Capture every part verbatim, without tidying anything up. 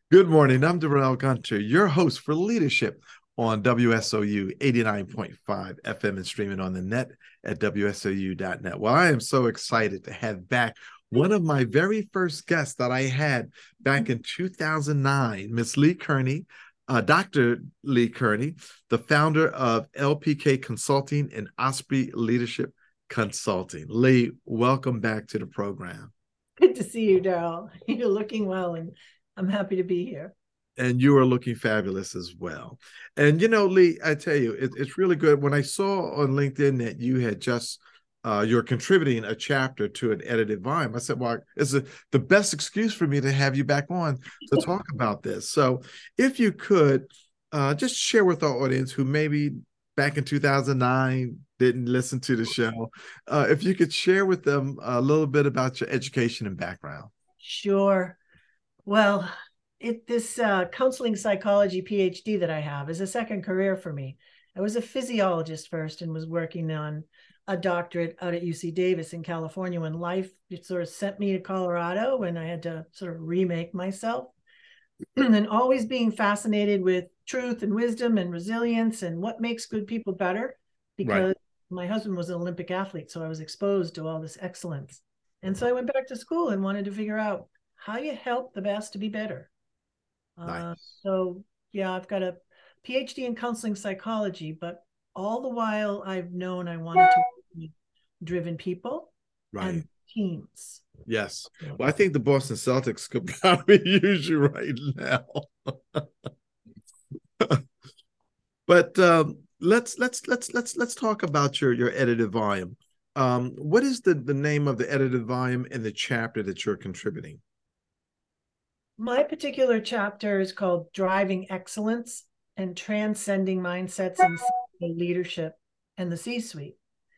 Good morning. I'm Darrell Gunter, your host for Leadership on W S O U eighty-nine point five F M and streaming on the net at W S O U dot net. Well, I am so excited to have back one of my very first guests that I had back in two thousand nine, Miss Lee Kearney, uh, Doctor Lee Kearney, the founder of L P K Consulting and Osprey Leadership Consulting. Lee, welcome back to the program. Good to see you, Daryl. You're looking well, and I'm happy to be here. And you are looking fabulous as well. And you know, Lee, I tell you, it, it's really good. When I saw on LinkedIn that you had just uh, you're contributing a chapter to an edited volume, I said, "Well, it's a, the best excuse for me to have you back on to talk about this." So, if you could uh, just share with our audience who maybe back in two thousand nine didn't listen to the show, uh, if you could share with them a little bit about your education and background. Sure. Well, it this uh, counseling psychology PhD that I have is a second career for me. I was a physiologist first and was working on a doctorate out at U C Davis in California when life sort of sent me to Colorado and I had to sort of remake myself. And always being fascinated with truth and wisdom and resilience and what makes good people better Right. because my husband was an Olympic athlete, so I was exposed to all this excellence. And so I went back to school and wanted to figure out how you help the best to be better. Uh, Nice. so, yeah, I've got a PhD in counseling psychology, but all the while I've known I wanted to work with driven people Right. and teams. Yes. Well, I think the Boston Celtics could probably use you right now. But um, let's let's let's let's let's talk about your your edited volume. Um, what is the the name of the edited volume and the chapter that you're contributing? My particular chapter is called Driving Excellence and Transcending Mindsets in Leadership and the C-Suite.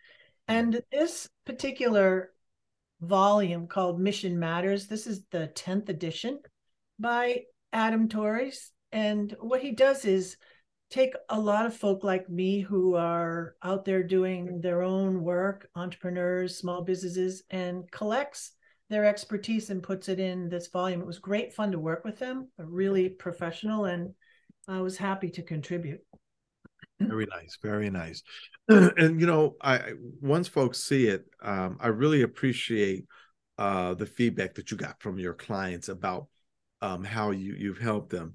And this particular volume called Mission Matters, this is the tenth edition by Adam Torres. And what he does is take a lot of folk like me who are out there doing their own work, entrepreneurs, small businesses, and collects their expertise and puts it in this volume. It was great fun to work with them, really professional, and I was happy to contribute. Very nice, very nice. And you know, I once folks see it, um, I really appreciate uh, the feedback that you got from your clients about um, how you you've helped them.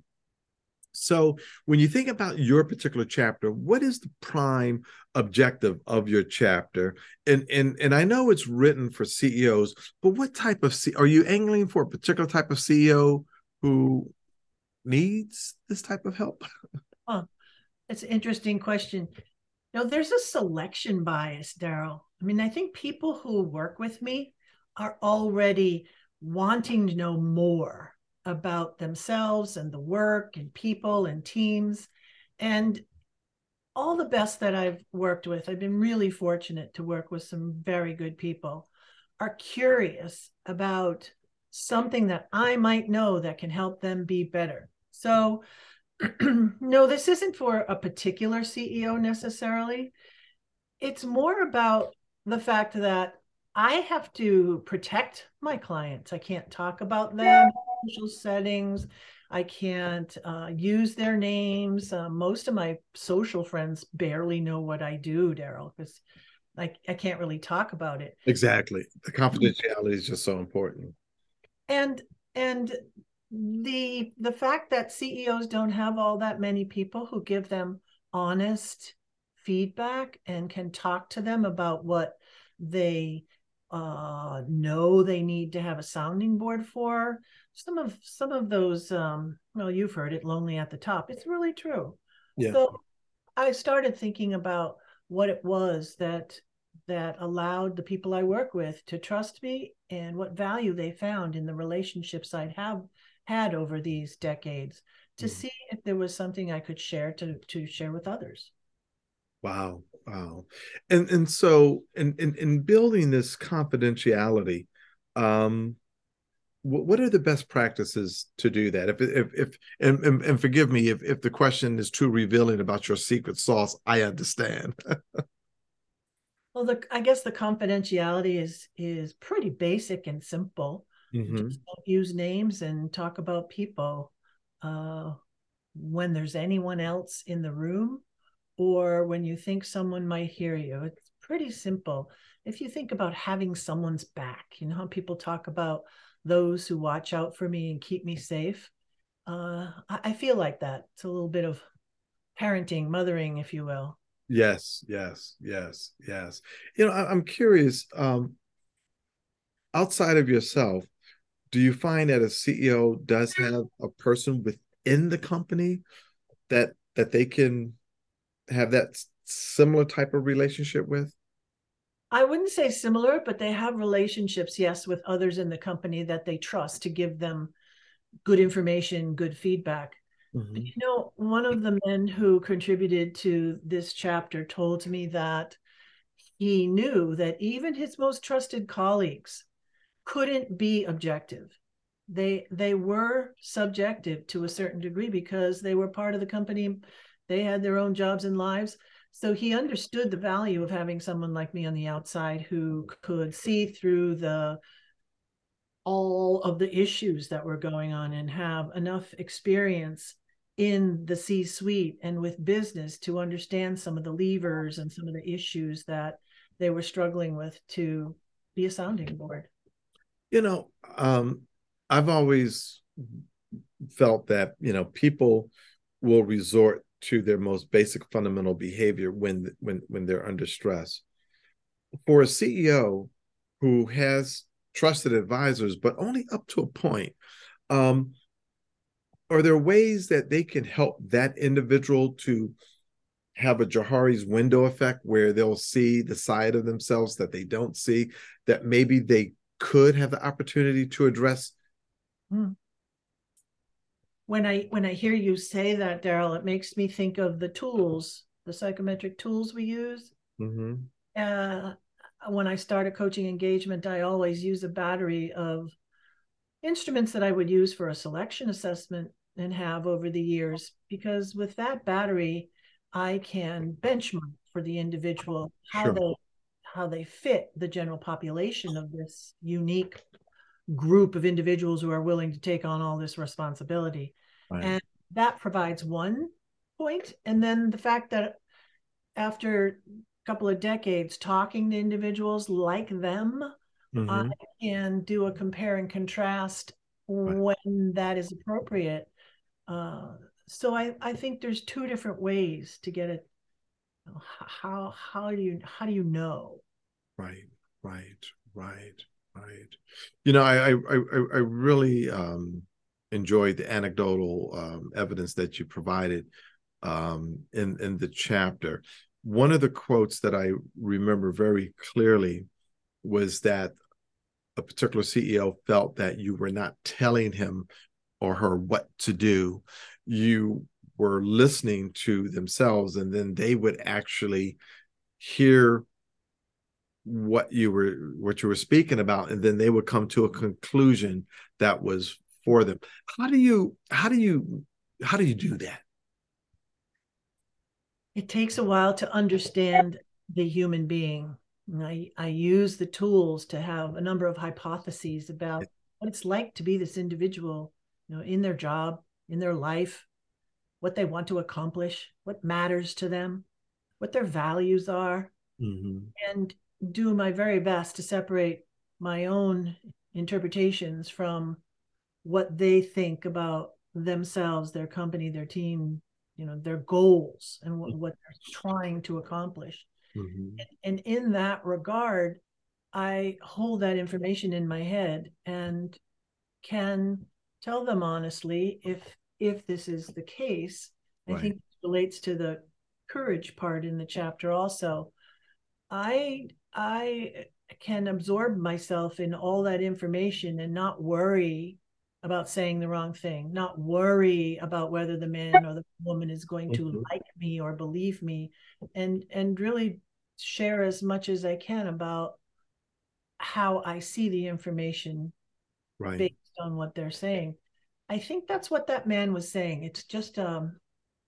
So, when you think about your particular chapter, what is the prime objective of your chapter? And and and I know it's written for C E Os, but what type of C are you angling for a particular type of C E O who needs this type of help? Huh. It's an interesting question. You know, there's a selection bias, Daryl. I mean, I think people who work with me are already wanting to know more about themselves and the work and people and teams. And all the best that I've worked with, I've been really fortunate to work with some very good people, are curious about something that I might know that can help them be better. So, no, this isn't for a particular C E O necessarily. It's more about the fact that I have to protect my clients. I can't talk about them in social settings. I can't uh, use their names. Uh, most of my social friends barely know what I do, Daryl, because I, I can't really talk about it. Exactly. The confidentiality is just so important. And and the the fact that C E Os don't have all that many people who give them honest feedback and can talk to them about what they uh, know they need to have a sounding board for. Some of some of those, um, well, you've heard it, lonely at the top. It's really true. Yeah. So I started thinking about what it was that that allowed the people I work with to trust me and what value they found in the relationships I'd have had over these decades to Mm. see if there was something I could share to to share with others. Wow. Wow. And and so in in, in building this confidentiality, um, what are the best practices to do that? If if if and, and, and forgive me if if the question is too revealing about your secret sauce, I understand. Well, the I guess the confidentiality is is pretty basic and simple. Mm-hmm. Just don't use names and talk about people. uh, when there's anyone else in the room, or when you think someone might hear you. It's pretty simple. If you think about having someone's back, you know how people talk about those who watch out for me and keep me safe. Uh, I feel like that. It's a little bit of parenting, mothering, if you will. Yes, yes, yes, yes. You know, I, I'm curious, um, outside of yourself, do you find that a C E O does have a person within the company that that they can have that similar type of relationship with? I wouldn't say similar, but they have relationships, yes, with others in the company that they trust to give them good information, good feedback. But Mm-hmm. you know, one of the men who contributed to this chapter told me that he knew that even his most trusted colleagues couldn't be objective. They they were subjective to a certain degree because they were part of the company. They had their own jobs and lives. So he understood the value of having someone like me on the outside who could see through the all of the issues that were going on and have enough experience in the C-suite and with business to understand some of the levers and some of the issues that they were struggling with to be a sounding board. You know, um, I've always felt that, you know, people will resort to their most basic fundamental behavior when when when they're under stress. For a C E O who has trusted advisors, but only up to a point, um, are there ways that they can help that individual to have a Johari's window effect where they'll see the side of themselves that they don't see, that maybe they could have the opportunity to address? Hmm. When I when I hear you say that, Daryl, it makes me think of the tools, the psychometric tools we use. Mm-hmm. Uh, when I start a coaching engagement, I always use a battery of instruments that I would use for a selection assessment and have over the years, because with that battery, I can benchmark for the individual how Sure. they how they fit the general population of this unique group of individuals who are willing to take on all this responsibility. Right. And that provides one point. And then the fact that after a couple of decades talking to individuals like them, I Mm-hmm. can do a compare and contrast Right. when that is appropriate. Uh, so I, I think there's two different ways to get it. How how do you how do you know? Right. Right. Right. Right. You know, I I I, I really um, enjoyed the anecdotal um, evidence that you provided um, in in the chapter. One of the quotes that I remember very clearly was that a particular C E O felt that you were not telling him or her what to do. You were listening to themselves, and then they would actually hear what you were what you were speaking about, and then they would come to a conclusion that was for them. How do you how do you how do you do that? It takes a while to understand the human being. I, I use the tools to have a number of hypotheses about what it's like to be this individual, you know, in their job, in their life, what they want to accomplish, what matters to them, what their values are, Mm-hmm. and do my very best to separate my own interpretations from what they think about themselves, their company, their team, you know, their goals and what, what they're trying to accomplish. Mm-hmm. And, and in that regard, I hold that information in my head and can tell them honestly if if this is the case. I Right. think this relates to the courage part in the chapter also. I I can absorb myself in all that information and not worry about saying the wrong thing, not worry about whether the man or the woman is going to Mm-hmm. like me or believe me, and and really share as much as I can about how I see the information Right. based on what they're saying. I think that's what that man was saying. It's just um,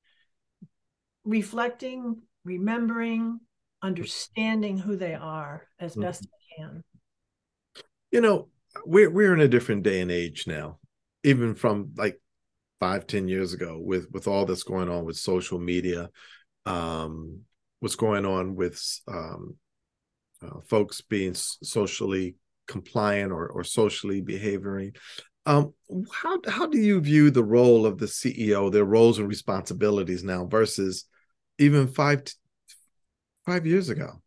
reflecting, remembering, understanding who they are as Mm-hmm. best I can. You know, we're we're in a different day and age now, even from like five, ten years ago with with all that's going on with social media, um, what's going on with um, uh, folks being socially compliant or or socially behaving. Um, how how do you view the role of the C E O, their roles and responsibilities now versus even five five years ago?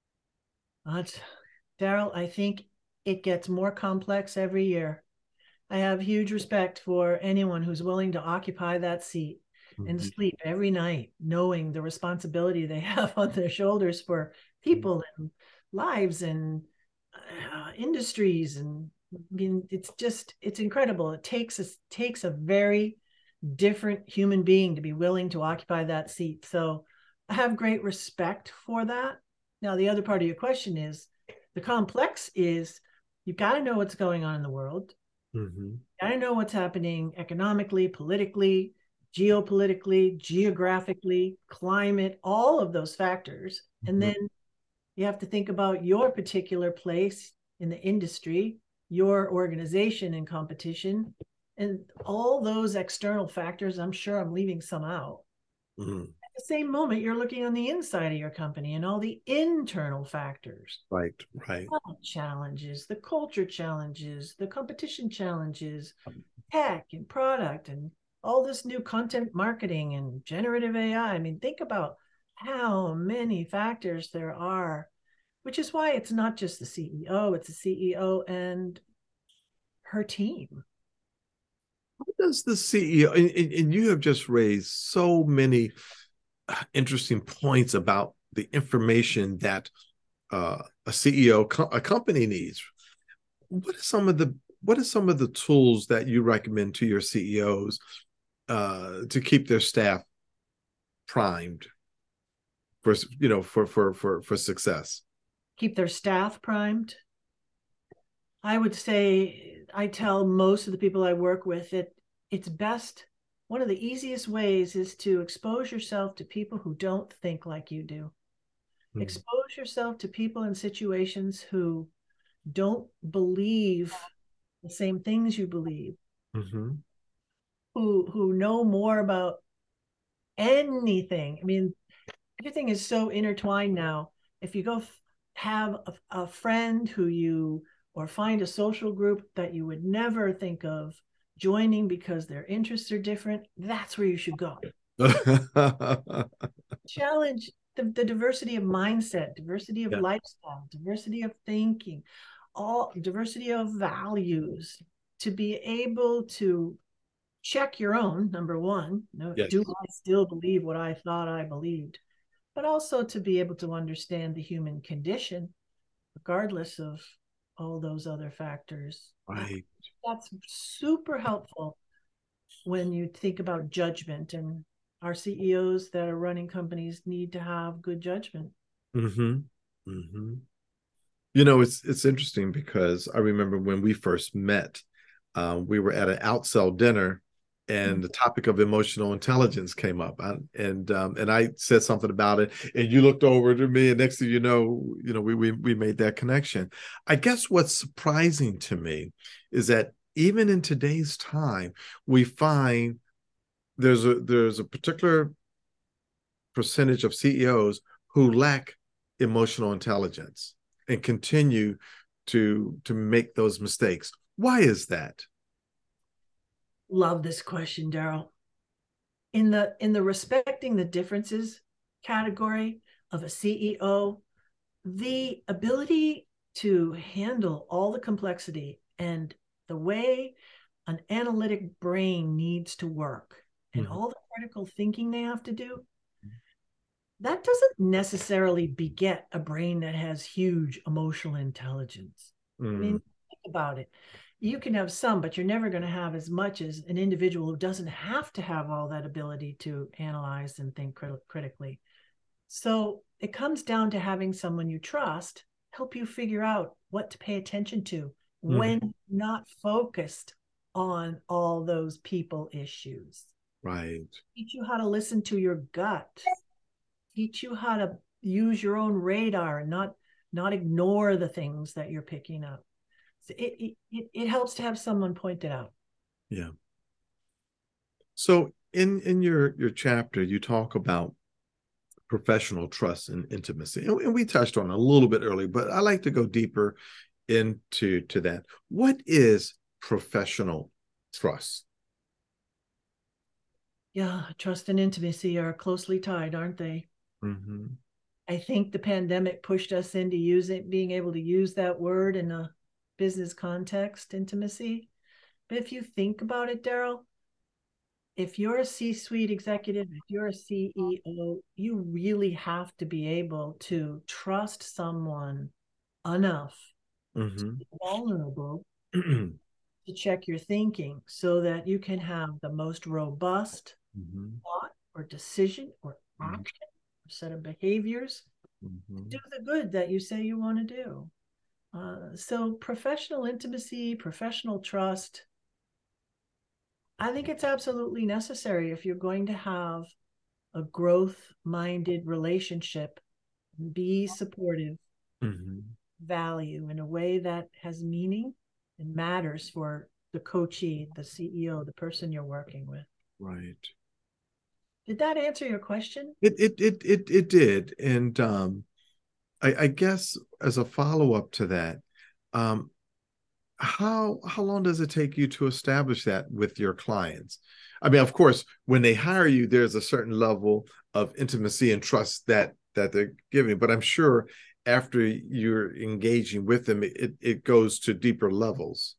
Uh, Daryl, I think it gets more complex every year. I have huge respect for anyone who's willing to occupy that seat and Mm-hmm. sleep every night, knowing the responsibility they have on their shoulders for people and lives and uh, industries. And I mean, it's just, it's incredible. It takes a, takes a very different human being to be willing to occupy that seat. So I have great respect for that. Now, the other part of your question is the complex is you've got to know what's going on in the world. Mm-hmm. Got to know what's happening economically, politically, geopolitically, geographically, climate, all of those factors. And Mm-hmm. then you have to think about your particular place in the industry, your organization in competition, and all those external factors. I'm sure I'm leaving some out. Mm-hmm. At the same moment, you're looking on the inside of your company and all the internal factors, Right, right. challenges, the culture challenges, the competition challenges, tech and product, and all this new content marketing and generative A I. I mean, think about how many factors there are, which is why it's not just the C E O, it's the C E O and her team. What does the C E O, and, and you have just raised so many interesting points about the information that uh, a C E O, a company needs. What are some of the what are some of the tools that you recommend to your C E Os uh, to keep their staff primed for you know for for for for success? Keep their staff primed. I would say I tell most of the people I work with that it's best. One of the easiest ways is to expose yourself to people who don't think like you do. Mm. Expose yourself to people in situations who don't believe the same things you believe, mm-hmm. who who know more about anything. I mean, everything is so intertwined now. If you go f- have a, a friend who you or find a social group that you would never think of joining because their interests are different, that's where you should go. Challenge the, the diversity of mindset, diversity of yeah. lifestyle, diversity of thinking, all diversity of values, to be able to check your own, number one. Yes. Do I still believe what I thought I believed? But also to be able to understand the human condition, regardless of all those other factors. Right. That's super helpful when you think about judgment, and our C E Os that are running companies need to have good judgment. Mm-hmm. Mm-hmm. You know, it's it's interesting because I remember when we first met, uh, we were at an outsell dinner, and the topic of emotional intelligence came up, I, and um, and I said something about it, and you looked over to me, and next thing you know, you know, we we we made that connection. I guess what's surprising to me is that even in today's time, we find there's a there's a particular percentage of C E Os who lack emotional intelligence and continue to to make those mistakes. Why is that? Love this question, Daryl. In the in the respecting the differences category of a C E O, the ability to handle all the complexity and the way an analytic brain needs to work and mm-hmm. all the critical thinking they have to do, that doesn't necessarily beget a brain that has huge emotional intelligence. Mm. I mean, think about it. You can have some, but you're never going to have as much as an individual who doesn't have to have all that ability to analyze and think crit- critically. So it comes down to having someone you trust help you figure out what to pay attention to mm. when not focused on all those people issues. Right. Teach you how to listen to your gut. Teach you how to use your own radar and not not ignore the things that you're picking up. So it, it it helps to have someone point it out. Yeah. So in in your your chapter, you talk about professional trust and intimacy, and, and we touched on it a little bit earlier, but I like to go deeper into to that. What is professional trust? Yeah, trust and intimacy are closely tied, aren't they? Mm-hmm. I think the pandemic pushed us into using being able to use that word in a business context, intimacy. But if you think about it, Daryl, if you're a C-suite executive, if you're a C E O, you really have to be able to trust someone enough to Mm-hmm. be vulnerable to check your thinking so that you can have the most robust Mm-hmm. thought or decision or action or set of behaviors to Mm-hmm. do the good that you say you want to do. Uh, so professional intimacy, professional trust, I think it's absolutely necessary if you're going to have a growth minded relationship, be supportive, Mm-hmm. value in a way that has meaning and matters for the coachee, the C E O, the person you're working with. Right. Did that answer your question? It it it it it did, and um, I, I guess as a follow up to that, um, how how long does it take you to establish that with your clients? I mean, of course, when they hire you, there's a certain level of intimacy and trust that that they're giving, but I'm sure after you're engaging with them, it it goes to deeper levels.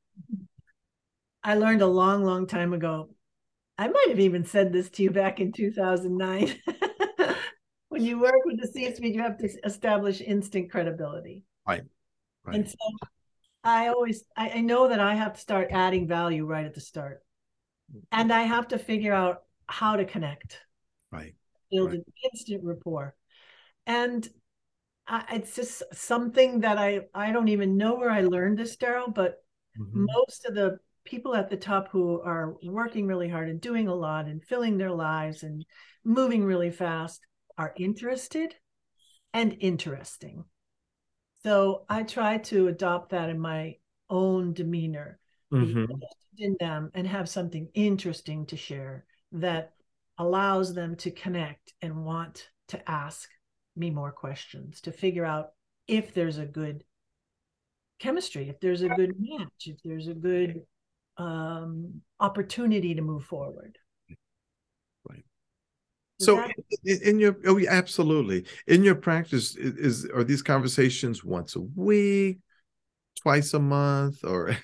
I learned a long, long time ago. I might have even said this to you back in two thousand nine. When you work with the C-suite, you have to establish instant credibility. Right, And right, so I always, I, I know that I have to start adding value right at the start. And I have to figure out how to connect, right, build right. an instant rapport. And I, it's just something that I, I don't even know where I learned this, Daryl, but Mm-hmm. most of the people at the top who are working really hard and doing a lot and filling their lives and moving really fast are interested and interesting. So I try to adopt that in my own demeanor, be Mm-hmm. interested in them and have something interesting to share that allows them to connect and want to ask me more questions to figure out if there's a good chemistry, if there's a good match, if there's a good um, opportunity to move forward. Right. Does So that in, in your oh yeah, absolutely. In your practice, is, is are these conversations once a week, twice a month, or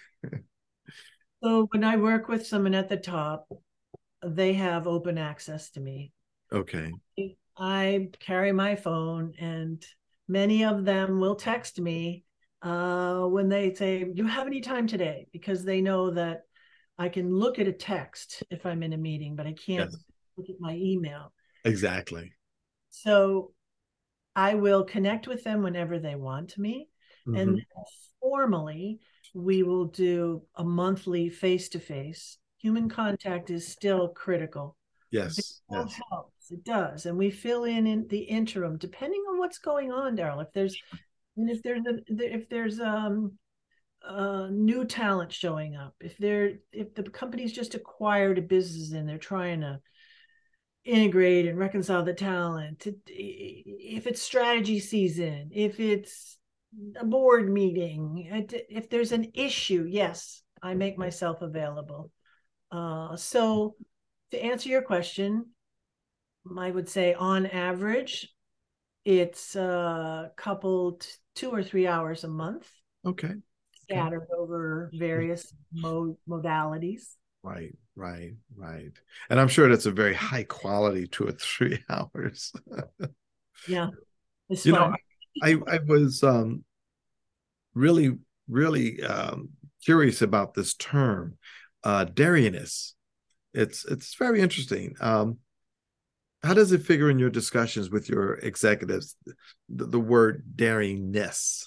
so when I work with someone at the top, they have open access to me. okay. I carry my phone, and many of them will text me uh, when they say, "Do you have any time today?" Because they know that I can look at a text if I'm in a meeting, but I can't Yes, look at my email. exactly. So I will connect with them whenever they want me. And Hmm. formally, we will do a monthly face to face. Human contact is still critical. Yes, Video yes. helps, it does. And we fill in, in the interim, depending on what's going on, Daryl. If there's, and if there's, a, if there's, um, uh, new talent showing up, if they're, if the company's just acquired a business and they're trying to integrate and reconcile the talent, if it's strategy season, if it's a board meeting, if there's an issue, yes, I make myself available. Uh, so to answer your question, I would say on average, it's a couple, two or three hours a month, Okay. Okay. scattered over various mode modalities. Right, right, right. And I'm sure that's a very high quality two or three hours. Yeah, it's You know, fun. I I was um really, really um curious about this term, uh dariness. It's it's very interesting. Um, how does it figure in your discussions with your executives, the, the word daringness?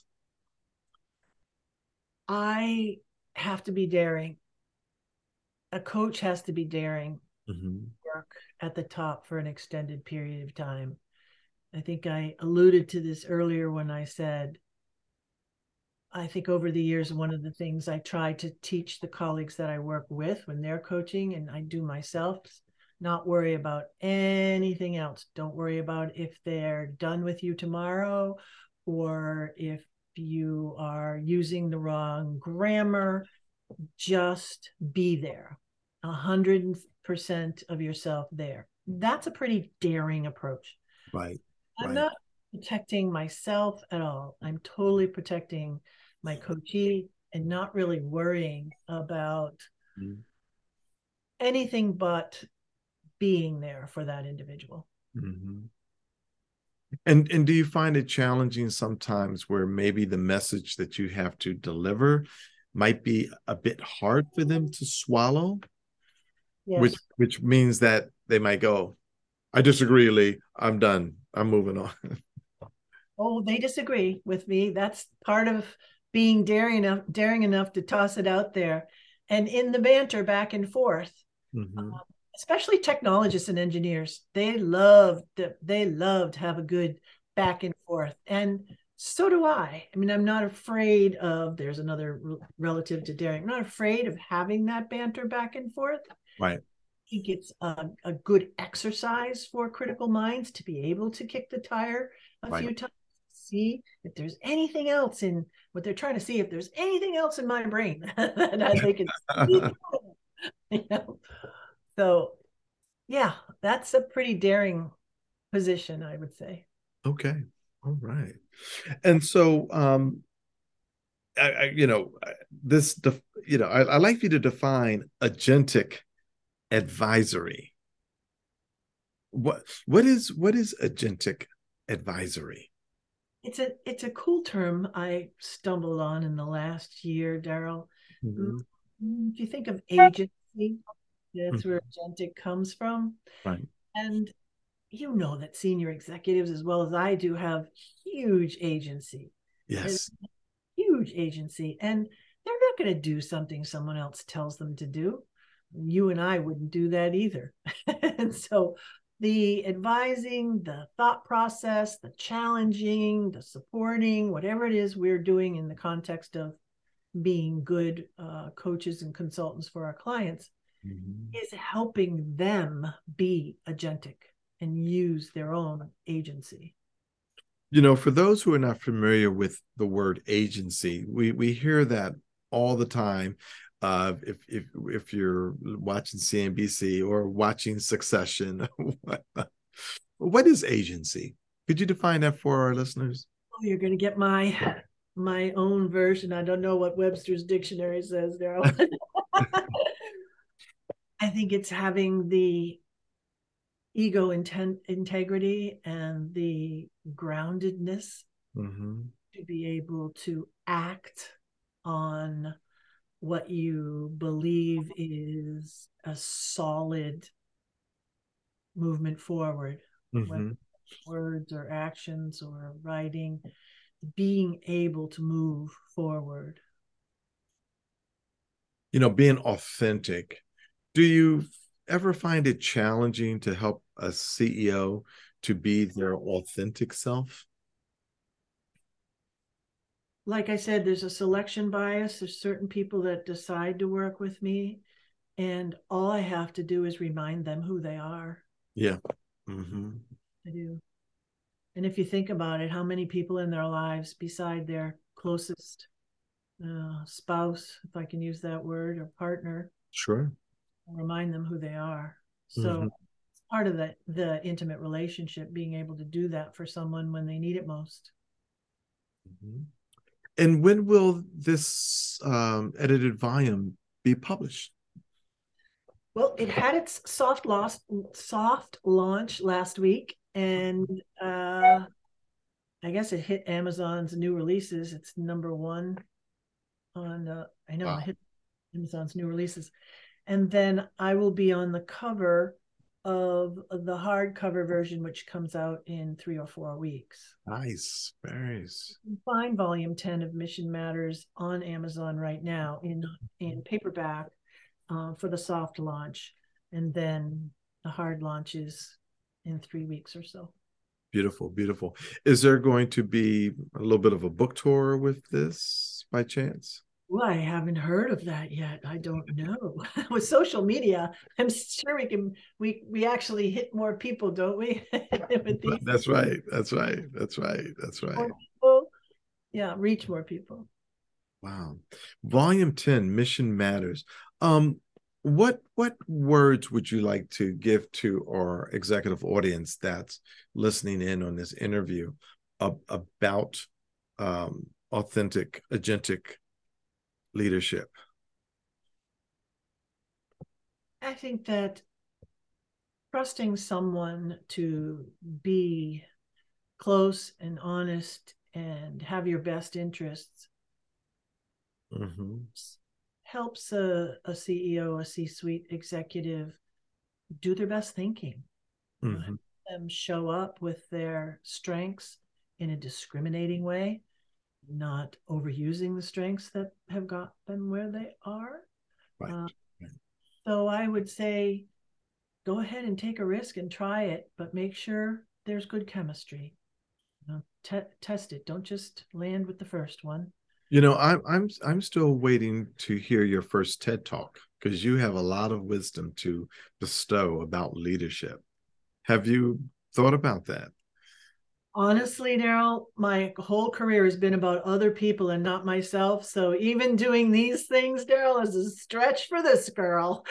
I have to be daring. A coach has to be daring, Mm-hmm. work at the top for an extended period of time. I think I alluded to this earlier when I said, I think over the years, one of the things I try to teach the colleagues that I work with when they're coaching, and I do myself, not worry about anything else. Don't worry about if they're done with you tomorrow or if you are using the wrong grammar. Just be there, a hundred percent of yourself there. That's a pretty daring approach. Right. I'm Right. not protecting myself at all. I'm totally protecting my coachee and not really worrying about Mm-hmm. anything but being there for that individual. Mm-hmm. And and do you find it challenging sometimes where maybe the message that you have to deliver might be a bit hard for them to swallow, which Yes. which means that they might go, I disagree, Lee. I'm done. I'm moving on. Oh, they disagree with me. That's part of being daring enough, daring enough to toss it out there. And in the banter back and forth, Mm-hmm. um, especially technologists and engineers, they love to, they love to have a good back and forth. And so do I. I mean, I'm not afraid of, there's another relative to daring. I'm not afraid of having that banter back and forth. Right. I think it's a, a good exercise for critical minds to be able to kick the tire a Right. few times, see if there's anything else in what they're trying to see, if there's anything else in my brain that they can see, you know. So yeah, that's a pretty daring position, I would say. Okay. All right. And so um I, I you know this def, you know I, I like you to define agentic advisory. What what is what is agentic advisory? It's a it's a cool term I stumbled on in the last year, Daryl. Mm-hmm. If you think of agency, that's Mm-hmm. where agentic comes from. Right. And you know that senior executives, as well as I do, have huge agency, and Yes. huge agency, and they're not going to do something someone else tells them to do. You and I wouldn't do that either. And so the advising, the thought process, the challenging, the supporting, whatever it is we're doing in the context of being good uh, coaches and consultants for our clients, Mm-hmm. is helping them be agentic and use their own agency. You know, for those who are not familiar with the word agency, we we hear that all the time. Uh, if if if you're watching C N B C or watching Succession, what, what is agency? Could you define that for our listeners? Oh, you're going to get my my own version. I don't know what Webster's dictionary says, Daryl. I think it's having the ego intent, integrity and the groundedness Mm-hmm. to be able to act on what you believe is a solid movement forward, whether Mm-hmm. words or actions or writing, being able to move forward. You know, being authentic. Do you ever find it challenging to help a C E O to be their authentic self? Like I said, there's a selection bias. There's certain people that decide to work with me, and all I have to do is remind them who they are. Yeah. Mm-hmm. I do. And if you think about it, how many people in their lives, beside their closest uh, spouse, if I can use that word, or partner, Sure. remind them who they are. So Mm-hmm. it's part of the the intimate relationship, being able to do that for someone when they need it most. Mm-hmm. And when will this um, edited volume be published? Well, it had its soft loss, soft launch last week, and uh, I guess it hit Amazon's new releases. It's number one on. Uh, I know it Wow. hit Amazon's new releases, and then I will be on the cover of the hardcover version, which comes out in three or four weeks. Nice. Very nice. You can find Volume ten of Mission Matters on Amazon right now in in paperback uh, for the soft launch, and then the hard launch is in three weeks or so. Beautiful, beautiful. Is there going to be a little bit of a book tour with this by chance? Well, I haven't heard of that yet. I don't know. With social media, I'm sure we can we we actually hit more people, don't we? With these That's right. That's right. That's right. That's more right. people. Yeah, reach more people. Wow. Volume ten, Mission Matters. Um, what what words would you like to give to our executive audience that's listening in on this interview ab- about um, authentic, agentic leadership? I think that trusting someone to be close and honest and have your best interests Mm-hmm. helps a, a C E O, a C-suite executive do their best thinking. You know, Mm-hmm. them show up with their strengths in a discriminating way, not overusing the strengths that have got them where they are. Right. Uh, Right. so I would say go ahead and take a risk and try it, but make sure there's good chemistry. You know, te- test it. Don't just land with the first one. You know, I'm I'm I'm still waiting to hear your first TED Talk because you have a lot of wisdom to bestow about leadership. Have you thought about that? Honestly, Daryl, my whole career has been about other people and not myself. So even doing these things, Daryl, is a stretch for this girl.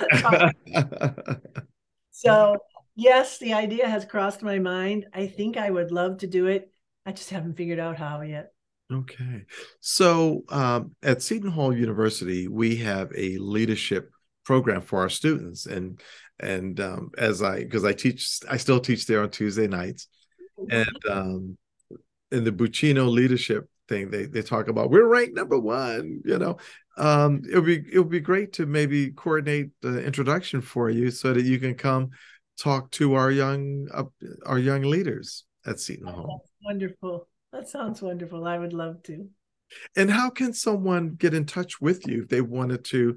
So yes, the idea has crossed my mind. I think I would love to do it. I just haven't figured out how yet. Okay. So um, at Seton Hall University, we have a leadership program for our students. And and um, as I because I teach, I still teach there on Tuesday nights. And um, in the Buccino leadership thing, they they talk about we're ranked number one, you know. Um, it would be it would be great to maybe coordinate the introduction for you so that you can come talk to our young uh, our young leaders at Seton Hall. That's wonderful. That sounds wonderful. I would love to. And how can someone get in touch with you if they wanted to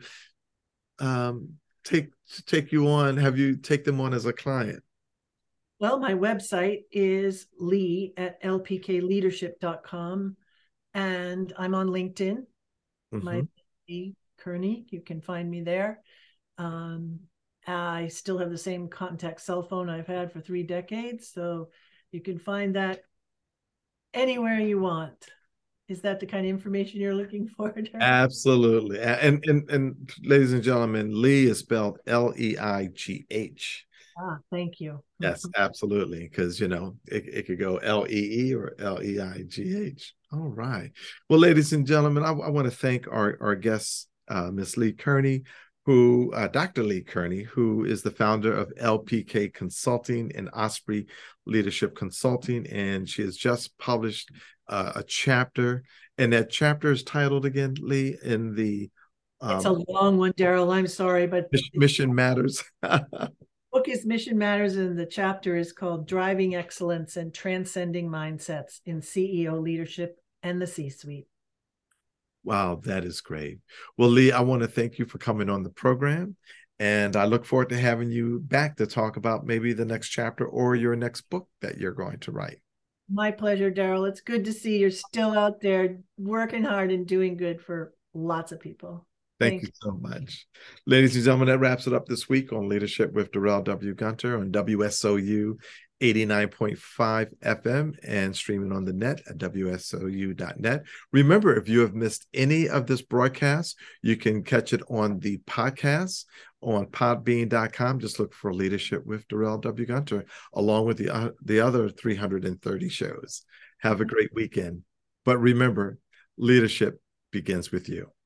um, take take you on, have you take them on as a client? Well, my website is lee at l p k leadership dot com, and I'm on LinkedIn. My Mhm. Lee Kearney, you can find me there. Um, I still have the same contact cell phone I've had for three decades, so you can find that anywhere you want. Is that the kind of information you're looking for, Daryl? Absolutely. And, and and ladies and gentlemen, Lee is spelled L E I G H. Ah, thank you. Yes, absolutely. Because, you know, it, it could go L E E or L E I G H. All right. Well, ladies and gentlemen, I, I want to thank our, our guest, uh, Miss Lee Kearney, who, uh, Doctor Lee Kearney, who is the founder of L P K Consulting and Osprey Leadership Consulting. And she has just published uh, a chapter. And that chapter is titled again, Lee, in the It's a um, long one, Daryl. I'm sorry, but Mission Matters. book is Mission Matters, and the chapter is called Driving Excellence and Transcending Mindsets in C E O Leadership and the C-Suite. Wow, that is great. Well, Lee, I want to thank you for coming on the program. And I look forward to having you back to talk about maybe the next chapter or your next book that you're going to write. My pleasure, Daryl. It's good to see you're still out there working hard and doing good for lots of people. Thank Thanks. you so much. Ladies and gentlemen, that wraps it up this week on Leadership with Darrell W. Gunter on W S O U eighty-nine point five F M and streaming on the net at W S O U dot net. Remember, if you have missed any of this broadcast, you can catch it on the podcast on podbean dot com. Just look for Leadership with Darrell W. Gunter, along with the, uh, the other three hundred thirty shows. Have a great weekend. But remember, leadership begins with you.